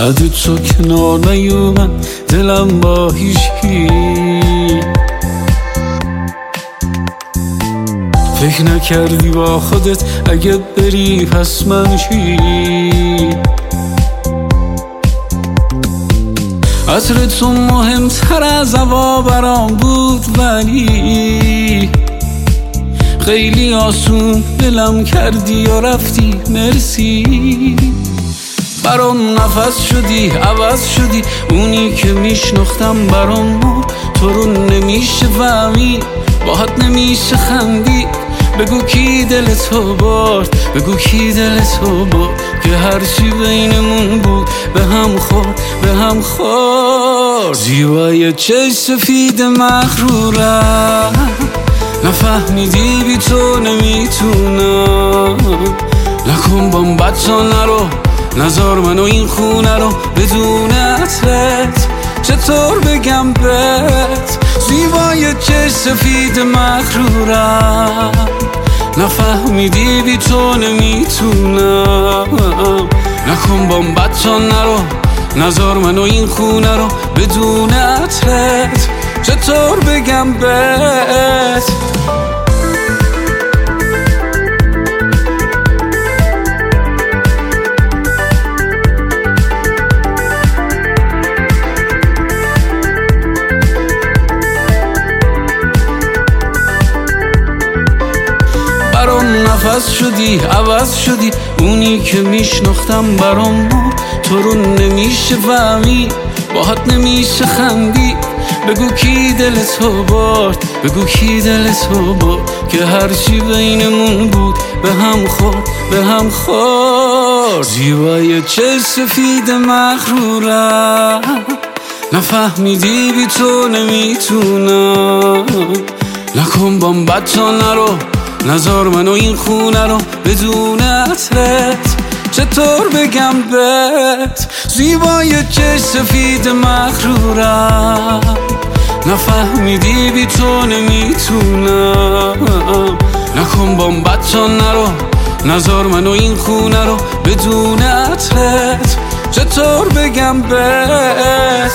بعد تو کنار نیومد دلم با هیچکی. فکر نکردی با خودت اگه بری پس من چی؟ عطر تو مهمتر از هوا برام بود، ولی خیلی آسون دلم کردی و رفتی. مرسی برام نفس شدی، عوض شدی، اونی که میشناختم برام تو رو نمیشه فهمید، باهات نمیشه خندید. بگو کی دل تو برد، بگو کی دل تو برد که هرچی بینمون بود به هم خورد، به هم خورد. زیبای چشم سفید مغرورم، نفهمیدی بی تو نمیتونم. نکن بام بچه نرو، نذار منو این خونه رو بدون عطرت. چطور بگم بهت زیبای چشم سفید مغرورم، نفهمیدی بی تو نمیتونم. نکن بام بچه نرو، نذار منو این خونه رو بدون عطرت. چطور بگم بهت نفس شدی، عوض شدی، اونی که میشناختم برام تو رو نمیشه فهمید، باهات نمیشه خندید. بگو کی دل تو برد، بگو کی دل تو برد که هرچی بینمون بود به هم خورد، به هم خورد. زیبای چشم سفید مغرورم، نفهمیدی بی تو نمیتونم. نکن بام بچه نرو، نذار منو این خونه رو بدون عطرت. چطور بگم بهت زیبای چشم سفید مغرورم، نفهمیدی بی تو نمیتونم. نکن بام بچه نرو، نذار منو این خونه رو بدون عطرت. چطور بگم بهت